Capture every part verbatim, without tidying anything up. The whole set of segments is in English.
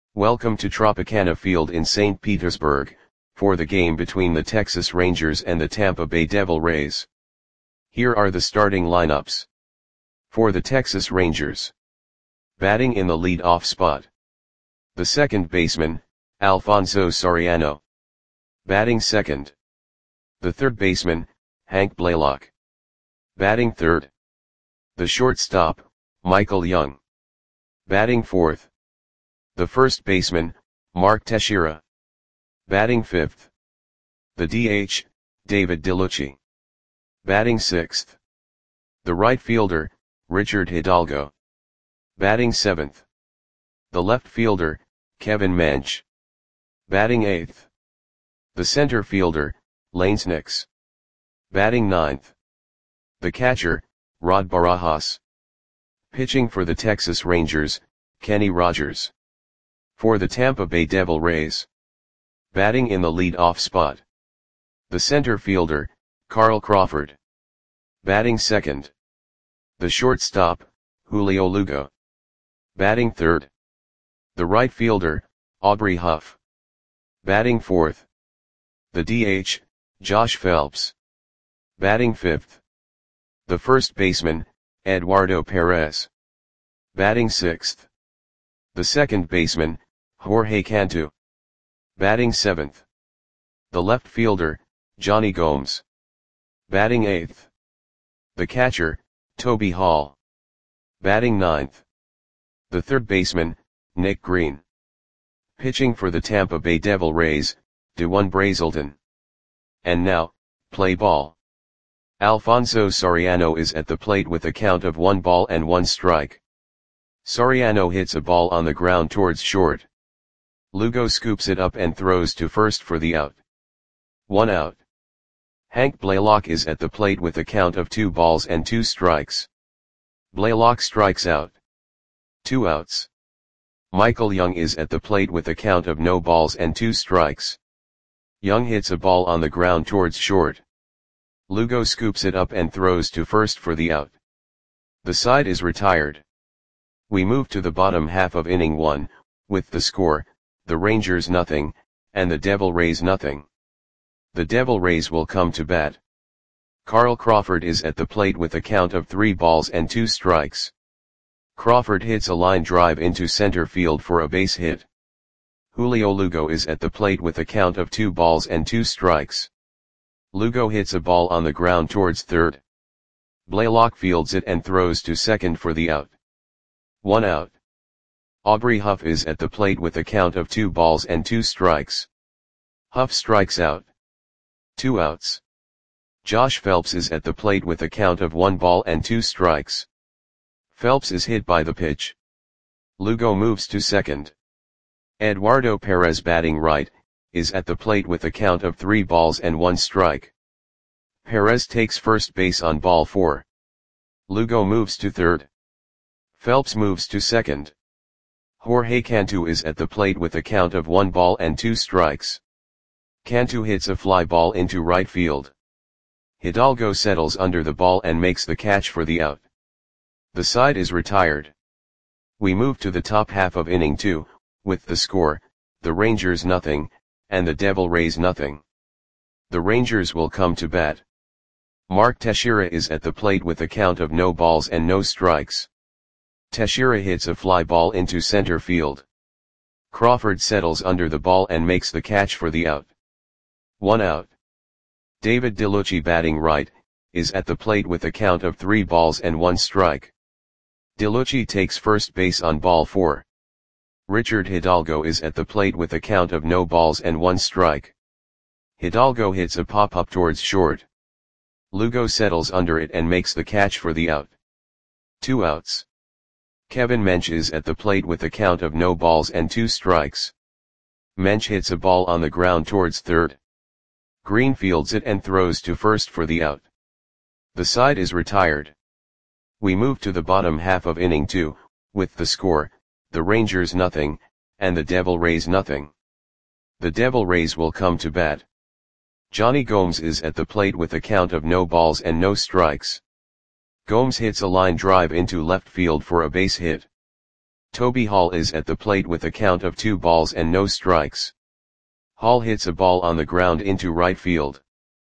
Welcome to Tropicana Field in Saint Petersburg, for the game between the Texas Rangers and the Tampa Bay Devil Rays. Here are the starting lineups. For the Texas Rangers. Batting in the lead-off spot. The second baseman, Alfonso Soriano. Batting second. The third baseman, Hank Blaylock. Batting third. The shortstop, Michael Young. Batting fourth. The first baseman, Mark Teixeira. Batting fifth. The D H, David DeLucci. Batting sixth. The right fielder, Richard Hidalgo. Batting seventh. The left fielder, Kevin Mench. Batting eighth. The center fielder, Lance Nix. Batting ninth. The catcher, Rod Barajas. Pitching for the Texas Rangers, Kenny Rogers. For the Tampa Bay Devil Rays. Batting in the lead-off spot. The center fielder, Carl Crawford. Batting second. The shortstop, Julio Lugo. Batting third. The right fielder, Aubrey Huff. Batting fourth. The D H, Josh Phelps. Batting fifth. The first baseman, Eduardo Perez. Batting sixth. The second baseman, Jorge Cantu. Batting seventh. The left fielder, Johnny Gomes. Batting eighth. The catcher, Toby Hall. Batting ninth. The third baseman, Nick Green. Pitching for the Tampa Bay Devil Rays, Dewon Brazelton. And now, play ball. Alfonso Soriano is at the plate with a count of one ball and one strike. Soriano hits a ball on the ground towards short. Lugo scoops it up and throws to first for the out. One out. Hank Blaylock is at the plate with a count of two balls and two strikes. Blaylock strikes out. Two outs. Michael Young is at the plate with a count of no balls and two strikes. Young hits a ball on the ground towards short. Lugo scoops it up and throws to first for the out. The side is retired. We move to the bottom half of inning one, with the score, the Rangers nothing, and the Devil Rays nothing. The Devil Rays will come to bat. Carl Crawford is at the plate with a count of three balls and two strikes. Crawford hits a line drive into center field for a base hit. Julio Lugo is at the plate with a count of two balls and two strikes. Lugo hits a ball on the ground towards third. Blaylock fields it and throws to second for the out. One out. Aubrey Huff is at the plate with a count of two balls and two strikes. Huff strikes out. Two outs. Josh Phelps is at the plate with a count of one ball and two strikes. Phelps is hit by the pitch. Lugo moves to second. Eduardo Perez, batting right, is at the plate with a count of three balls and one strike. Perez takes first base on ball four. Lugo moves to third. Phelps moves to second. Jorge Cantu is at the plate with a count of one ball and two strikes. Cantu hits a fly ball into right field. Hidalgo settles under the ball and makes the catch for the out. The side is retired. We move to the top half of inning two, with the score, the Rangers nothing, and the Devil Rays nothing. The Rangers will come to bat. Mark Teixeira is at the plate with a count of no balls and no strikes. Teixeira hits a fly ball into center field. Crawford settles under the ball and makes the catch for the out. One out. David DeLucci, batting right, is at the plate with a count of three balls and one strike. DeLucci takes first base on ball four. Richard Hidalgo is at the plate with a count of no balls and one strike. Hidalgo hits a pop-up towards short. Lugo settles under it and makes the catch for the out. Two outs. Kevin Mench is at the plate with a count of no balls and two strikes. Mench hits a ball on the ground towards third. Green fields it and throws to first for the out. The side is retired. We move to the bottom half of inning two, with the score, the Rangers nothing, and the Devil Rays nothing. The Devil Rays will come to bat. Johnny Gomes is at the plate with a count of no balls and no strikes. Gomes hits a line drive into left field for a base hit. Toby Hall is at the plate with a count of two balls and no strikes. Hall hits a ball on the ground into right field.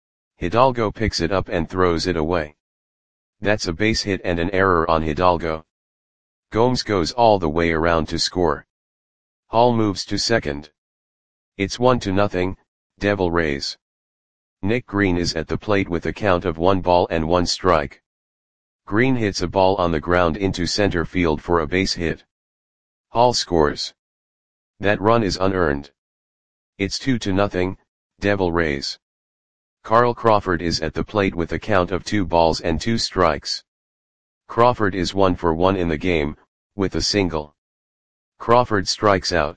Hidalgo picks it up and throws it away. That's a base hit and an error on Hidalgo. Gomes goes all the way around to score. Hall moves to second. It's one to nothing, Devil Rays. Nick Green is at the plate with a count of one ball and one strike. Green hits a ball on the ground into center field for a base hit. Hall scores. That run is unearned. It's two to nothing, Devil Rays. Carl Crawford is at the plate with a count of two balls and two strikes. Crawford is one for one in the game, with a single. Crawford strikes out.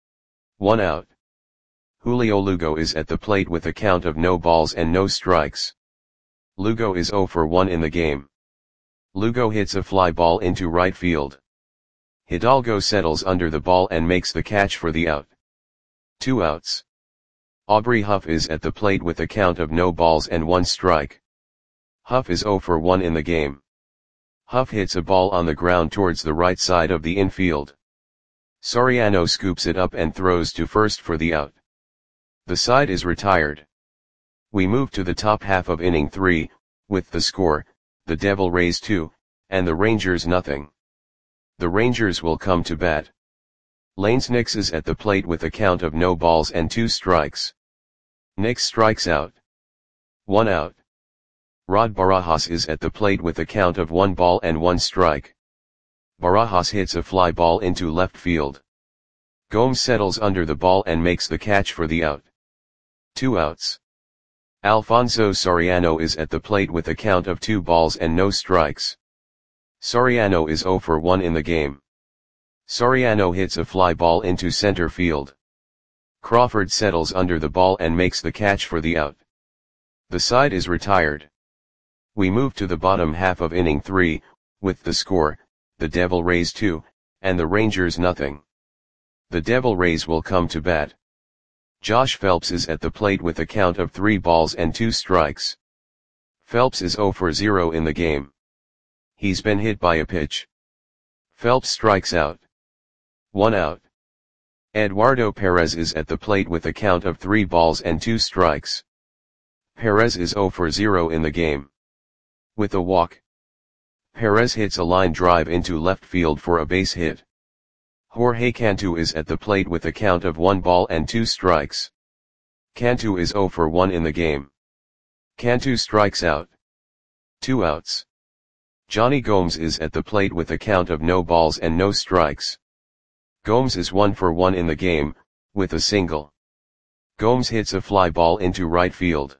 One out. Julio Lugo is at the plate with a count of no balls and no strikes. Lugo is zero for one in the game. Lugo hits a fly ball into right field. Hidalgo settles under the ball and makes the catch for the out. Two outs. Aubrey Huff is at the plate with a count of no balls and one strike. Huff is zero for one in the game. Huff hits a ball on the ground towards the right side of the infield. Soriano scoops it up and throws to first for the out. The side is retired. We move to the top half of inning three, with the score, the Devil Rays two, and the Rangers nothing. The Rangers will come to bat. Lanes Nix is at the plate with a count of no balls and two strikes. Nix strikes out. One out. Rod Barajas is at the plate with a count of one ball and one strike. Barajas hits a fly ball into left field. Gomes settles under the ball and makes the catch for the out. Two outs. Alfonso Soriano is at the plate with a count of two balls and no strikes. Soriano is zero for one in the game. Soriano hits a fly ball into center field. Crawford settles under the ball and makes the catch for the out. The side is retired. We move to the bottom half of inning three, with the score, the Devil Rays two, and the Rangers nothing. The Devil Rays will come to bat. Josh Phelps is at the plate with a count of three balls and two strikes. Phelps is zero for zero in the game. He's been hit by a pitch. Phelps strikes out. One out. Eduardo Perez is at the plate with a count of three balls and two strikes. Perez is zero for zero in the game. With a walk. Perez hits a line drive into left field for a base hit. Jorge Cantu is at the plate with a count of one ball and two strikes. Cantu is zero for one in the game. Cantu strikes out. Two outs. Johnny Gomes is at the plate with a count of no balls and no strikes. Gomes is one for one in the game, with a single. Gomes hits a fly ball into right field.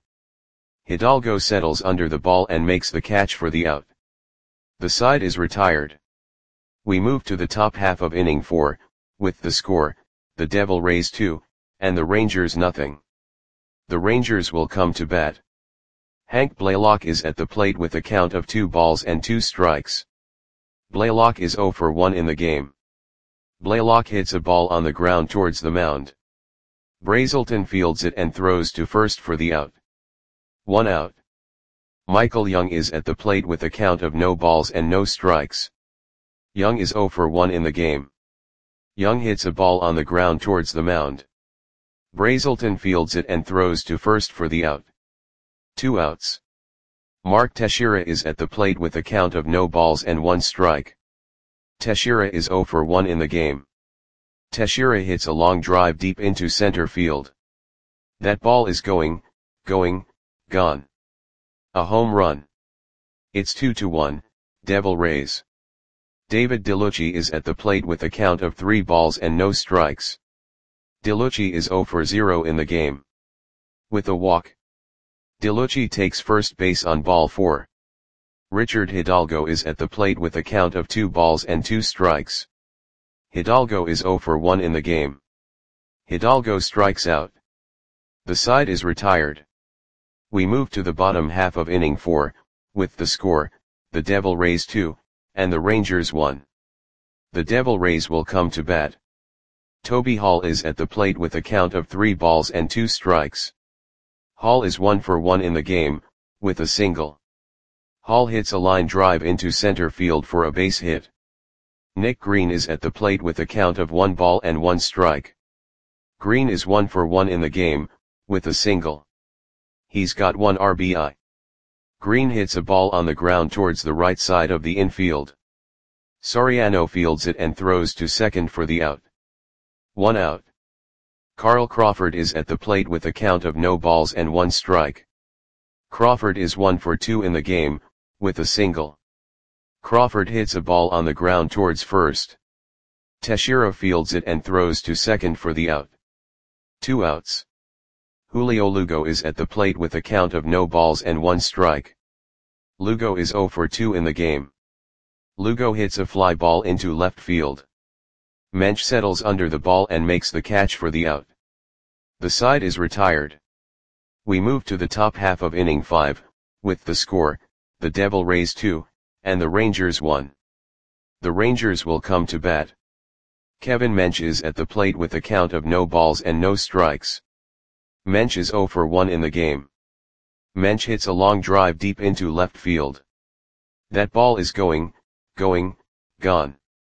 Hidalgo settles under the ball and makes the catch for the out. The side is retired. We move to the top half of inning four, with the score, the Devil Rays two, and the Rangers nothing. The Rangers will come to bat. Hank Blaylock is at the plate with a count of two balls and two strikes. Blaylock is zero for one in the game. Blaylock hits a ball on the ground towards the mound. Brazelton fields it and throws to first for the out. One out. Michael Young is at the plate with a count of no balls and no strikes. Young is zero for one in the game. Young hits a ball on the ground towards the mound. Brazelton fields it and throws to first for the out. Two outs. Mark Teixeira is at the plate with a count of no balls and one strike. Teixeira is zero for one in the game. Teixeira hits a long drive deep into center field. That ball is going, going, gone. A home run. It's two to one, Devil Rays. David DeLucci is at the plate with a count of three balls and no strikes. DeLucci is zero for zero in the game. With a walk. DeLucci takes first base on ball four. Richard Hidalgo is at the plate with a count of two balls and two strikes. Hidalgo is zero for one in the game. Hidalgo strikes out. The side is retired. We move to the bottom half of inning four, with the score, the Devil Rays two, and the Rangers one. The Devil Rays will come to bat. Toby Hall is at the plate with a count of three balls and two strikes. Hall is one for one in the game, with a single. Hall hits a line drive into center field for a base hit. Nick Green is at the plate with a count of one ball and one strike. Green is one for one in the game, with a single. He's got one R B I. Green hits a ball on the ground towards the right side of the infield. Soriano fields it and throws to second for the out. One out. Carl Crawford is at the plate with a count of no balls and one strike. Crawford is one for two in the game, with a single. Crawford hits a ball on the ground towards first. Teixeira fields it and throws to second for the out. Two outs. Julio Lugo is at the plate with a count of no balls and one strike. Lugo is zero for two in the game. Lugo hits a fly ball into left field. Mensch settles under the ball and makes the catch for the out. The side is retired. We move to the top half of inning five, with the score, the Devil Rays two, and the Rangers one. The Rangers will come to bat. Kevin Mensch is at the plate with a count of no balls and no strikes. Mensch is zero for one in the game. Mensch hits a long drive deep into left field. That ball is going, going, gone.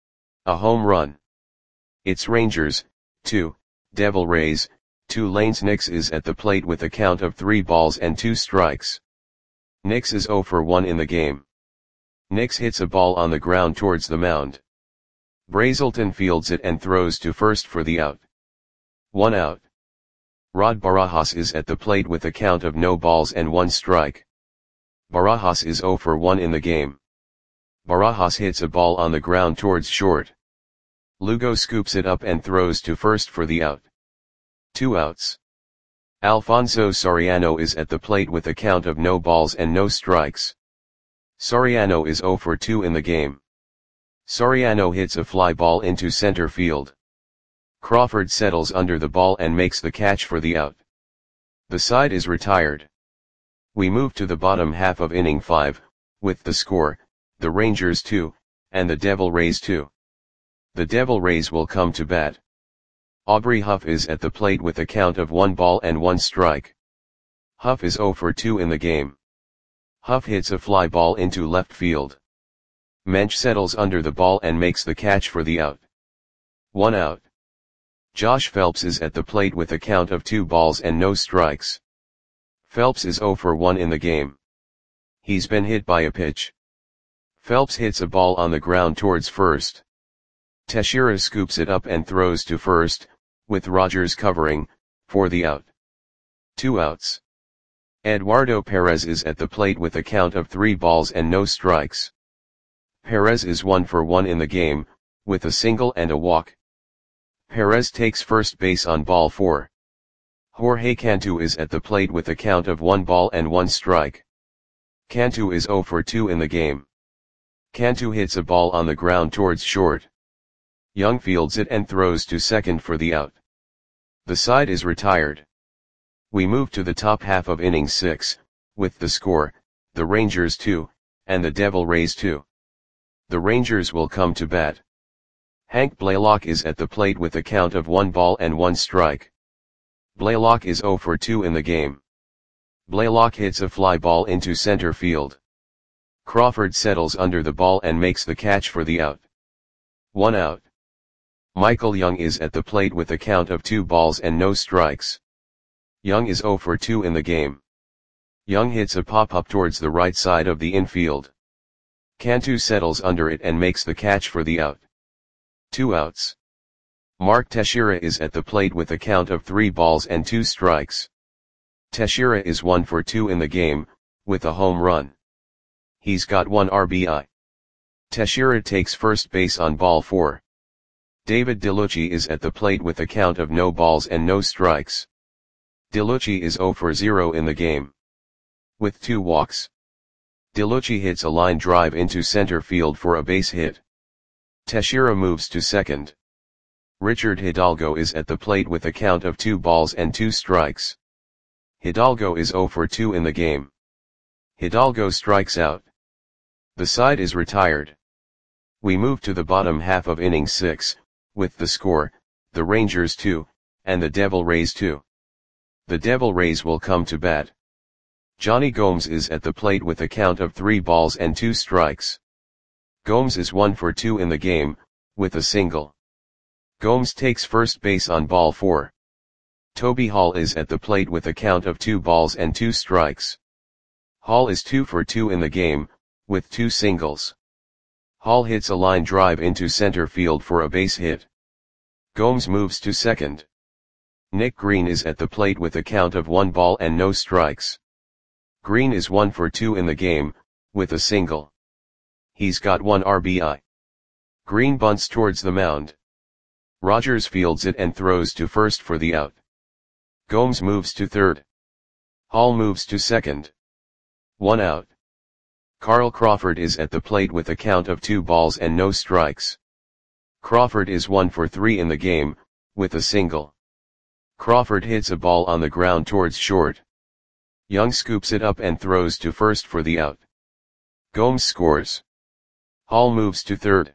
A home run. It's Rangers, two, Devil Rays, two lanes. Nix is at the plate with a count of three balls and two strikes. Nix is zero for one in the game. Nix hits a ball on the ground towards the mound. Brazelton fields it and throws to first for the out. One out. Rod Barajas is at the plate with a count of no balls and one strike. Barajas is zero for one in the game. Barajas hits a ball on the ground towards short. Lugo scoops it up and throws to first for the out. Two outs. Alfonso Soriano is at the plate with a count of no balls and no strikes. Soriano is zero for two in the game. Soriano hits a fly ball into center field. Crawford settles under the ball and makes the catch for the out. The side is retired. We move to the bottom half of inning five, with the score, the Rangers two, and the Devil Rays two. The Devil Rays will come to bat. Aubrey Huff is at the plate with a count of one ball and one strike. Huff is zero for two in the game. Huff hits a fly ball into left field. Mensch settles under the ball and makes the catch for the out. One out. Josh Phelps is at the plate with a count of two balls and no strikes. Phelps is zero for one in the game. He's been hit by a pitch. Phelps hits a ball on the ground towards first. Teixeira scoops it up and throws to first, with Rogers covering, for the out. Two outs. Eduardo Perez is at the plate with a count of three balls and no strikes. Perez is one for one in the game, with a single and a walk. Perez takes first base on ball four. Jorge Cantu is at the plate with a count of one ball and one strike. Cantu is zero for two in the game. Cantu hits a ball on the ground towards short. Young fields it and throws to second for the out. The side is retired. We move to the top half of inning six, with the score, the Rangers two, and the Devil Rays two. The Rangers will come to bat. Hank Blaylock is at the plate with a count of one ball and one strike. Blaylock is zero for two in the game. Blaylock hits a fly ball into center field. Crawford settles under the ball and makes the catch for the out. One out. Michael Young is at the plate with a count of two balls and no strikes. Young is zero for two in the game. Young hits a pop-up towards the right side of the infield. Cantu settles under it and makes the catch for the out. Two outs. Mark Teixeira is at the plate with a count of three balls and two strikes. Teixeira is one for two in the game, with a home run. He's got one R B I. Teixeira takes first base on ball four. David DeLucci is at the plate with a count of no balls and no strikes. DeLucci is zero for zero in the game. With two walks. DeLucci hits a line drive into center field for a base hit. Teixeira moves to second. Richard Hidalgo is at the plate with a count of two balls and two strikes. Hidalgo is zero for two in the game. Hidalgo strikes out. The side is retired. We move to the bottom half of inning six, with the score, the Rangers two, and the Devil Rays two. The Devil Rays will come to bat. Johnny Gomes is at the plate with a count of three balls and two strikes. Gomes is one for two in the game, with a single. Gomes takes first base on ball four. Toby Hall is at the plate with a count of two balls and two strikes. Hall is two for two in the game, with two singles. Hall hits a line drive into center field for a base hit. Gomes moves to second. Nick Green is at the plate with a count of one ball and no strikes. Green is one for two in the game, with a single. He's got one R B I. Green bunts towards the mound. Rogers fields it and throws to first for the out. Gomes moves to third. Hall moves to second. One out. Carl Crawford is at the plate with a count of two balls and no strikes. Crawford is one for three in the game, with a single. Crawford hits a ball on the ground towards short. Young scoops it up and throws to first for the out. Gomes scores. Hall moves to third.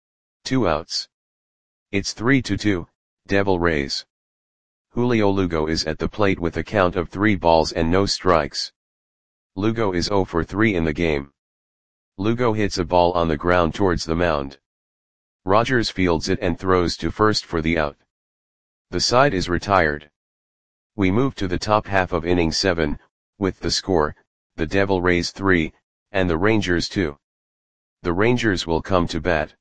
Two outs. It's three to two, Devil Rays. Julio Lugo is at the plate with a count of three balls and no strikes. Lugo is zero for three in the game. Lugo hits a ball on the ground towards the mound. Rogers fields it and throws to first for the out. The side is retired. We move to the top half of inning seven, with the score, the Devil Rays three, and the Rangers two. The Rangers will come to bat.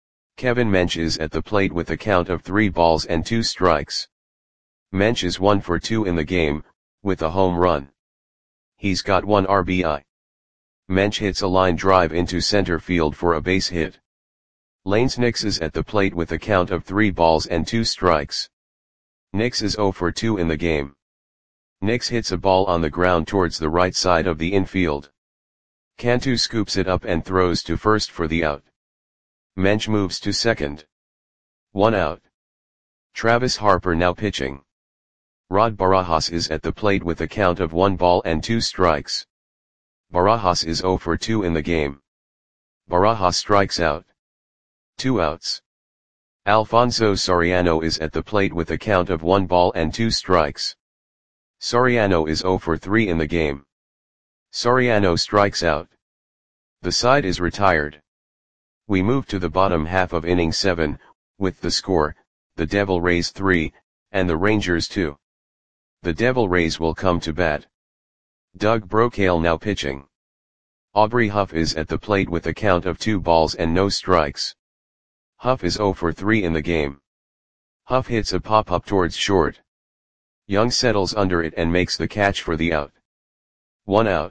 Kevin Mench is at the plate with a count of three balls and two strikes. Mench is one for two in the game, with a home run. He's got one R B I. Mench hits a line drive into center field for a base hit. Lanes Nix is at the plate with a count of three balls and two strikes. Nix is zero for two in the game. Nix hits a ball on the ground towards the right side of the infield. Cantu scoops it up and throws to first for the out. Mench moves to second. One out. Travis Harper now pitching. Rod Barajas is at the plate with a count of one ball and two strikes. Barajas is zero for two in the game. Barajas strikes out. Two outs. Alfonso Soriano is at the plate with a count of one ball and two strikes. Soriano is zero for three in the game. Soriano strikes out. The side is retired. We move to the bottom half of inning seven, with the score, the Devil Rays three, and the Rangers two. The Devil Rays will come to bat. Doug Brocail now pitching. Aubrey Huff is at the plate with a count of two balls and no strikes. Huff is zero for three in the game. Huff hits a pop-up towards short. Young settles under it and makes the catch for the out. One out.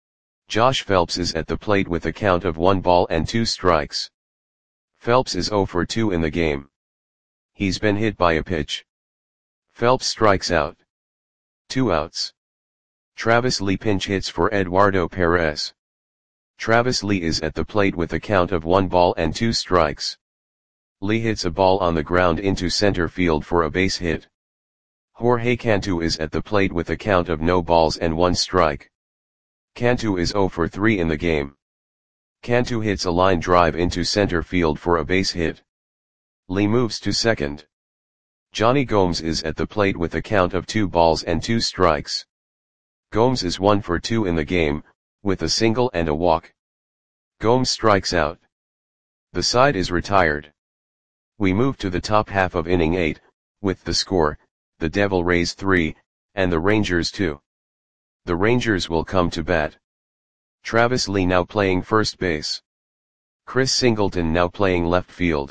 Josh Phelps is at the plate with a count of one ball and two strikes. Phelps is zero for two in the game. He's been hit by a pitch. Phelps strikes out. Two outs. Travis Lee pinch hits for Eduardo Perez. Travis Lee is at the plate with a count of one ball and two strikes. Lee hits a ball on the ground into center field for a base hit. Jorge Cantu is at the plate with a count of no balls and one strike. Cantu is zero for three in the game. Cantu hits a line drive into center field for a base hit. Lee moves to second. Johnny Gomes is at the plate with a count of two balls and two strikes. Gomes is one for two in the game, with a single and a walk. Gomes strikes out. The side is retired. We move to the top half of inning eight, with the score, the Devil Rays three, and the Rangers two. The Rangers will come to bat. Travis Lee now playing first base. Chris Singleton now playing left field.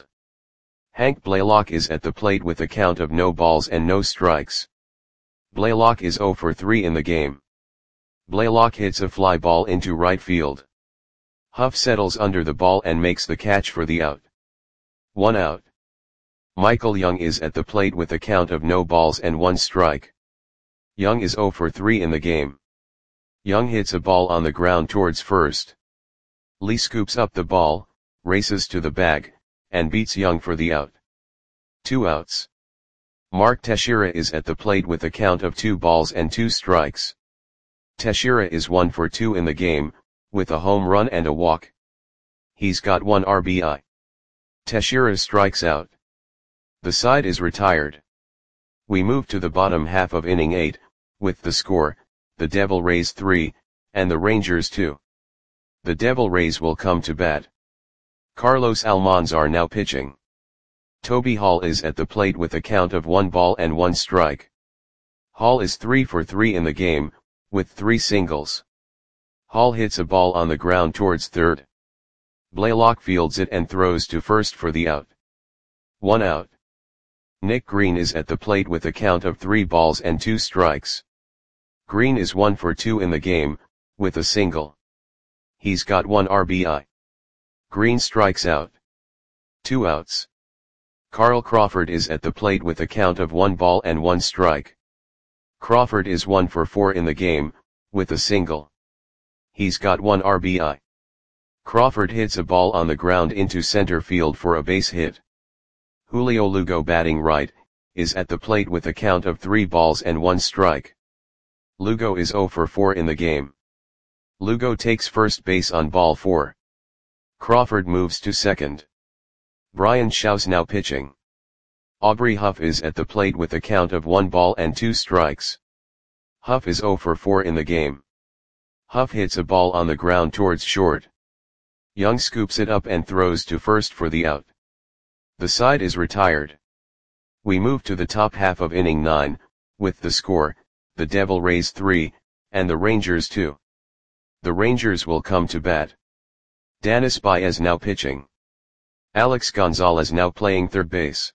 Hank Blaylock is at the plate with a count of no balls and no strikes. Blaylock is zero for three in the game. Blaylock hits a fly ball into right field. Huff settles under the ball and makes the catch for the out. One out. Michael Young is at the plate with a count of no balls and one strike. Young is zero for three in the game. Young hits a ball on the ground towards first. Lee scoops up the ball, races to the bag, and beats Young for the out. Two outs. Mark Teixeira is at the plate with a count of two balls and two strikes. Teixeira is one for two in the game, with a home run and a walk. He's got one R B I. Teixeira strikes out. The side is retired. We move to the bottom half of inning eight, with the score, the Devil Rays three, and the Rangers two. The Devil Rays will come to bat. Carlos Almanzar now pitching. Toby Hall is at the plate with a count of one ball and one strike. Hall is three for three in the game, with three singles. Hall hits a ball on the ground towards third. Blaylock fields it and throws to first for the out. One out. Nick Green is at the plate with a count of three balls and two strikes. Green is one for two in the game, with a single. He's got one R B I. Green strikes out. Two outs. Carl Crawford is at the plate with a count of one ball and one strike. Crawford is one for four in the game, with a single. He's got one R B I. Crawford hits a ball on the ground into center field for a base hit. Julio Lugo, batting right, is at the plate with a count of three balls and one strike. Lugo is zero for four in the game. Lugo takes first base on ball four. Crawford moves to second. Brian Shaw's now pitching. Aubrey Huff is at the plate with a count of one ball and two strikes. Huff is zero for four in the game. Huff hits a ball on the ground towards short. Young scoops it up and throws to first for the out. The side is retired. We move to the top half of inning nine, with the score, the Devil Rays three, and the Rangers two. The Rangers will come to bat. Danis Baez now pitching. Alex Gonzalez now playing third base.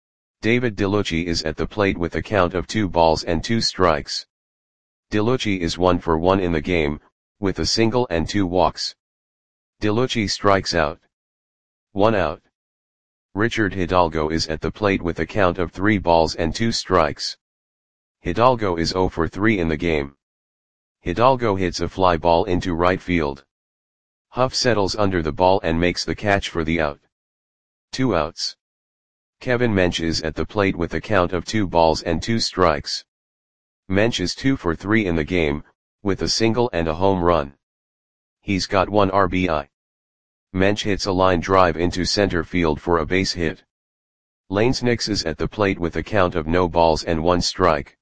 David DeLucci is at the plate with a count of two balls and two strikes. DeLucci is one for one in the game, with a single and two walks. DeLucci strikes out. One out. Richard Hidalgo is at the plate with a count of three balls and two strikes. Hidalgo is zero for three in the game. Hidalgo hits a fly ball into right field. Huff settles under the ball and makes the catch for the out. Two outs. Kevin Mench is at the plate with a count of two balls and two strikes. Mench is two for three in the game, with a single and a home run. He's got one R B I. Mench hits a line drive into center field for a base hit. Lanes Nix is at the plate with a count of no balls and one strike.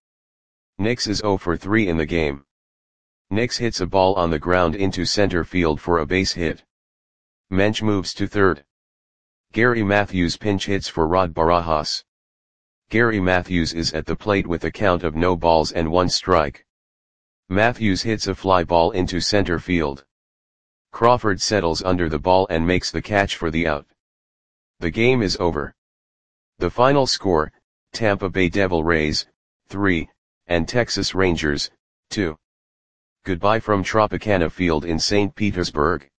Nix is zero for three in the game. Nix hits a ball on the ground into center field for a base hit. Mench moves to third. Gary Matthews pinch hits for Rod Barajas. Gary Matthews is at the plate with a count of no balls and one strike. Matthews hits a fly ball into center field. Crawford settles under the ball and makes the catch for the out. The game is over. The final score, Tampa Bay Devil Rays, three, and Texas Rangers, two. Goodbye from Tropicana Field in Saint Petersburg.